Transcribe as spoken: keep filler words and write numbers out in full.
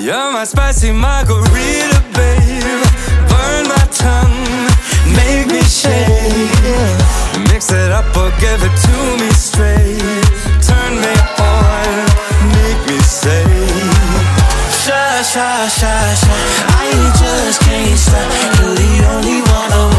You're my spicy margarita, babe. Burn my tongue, make me shake. Mix it up or give it to me straight. Turn me on, make me say shy, shy, shy, shy. I just can't stop. You're the only one I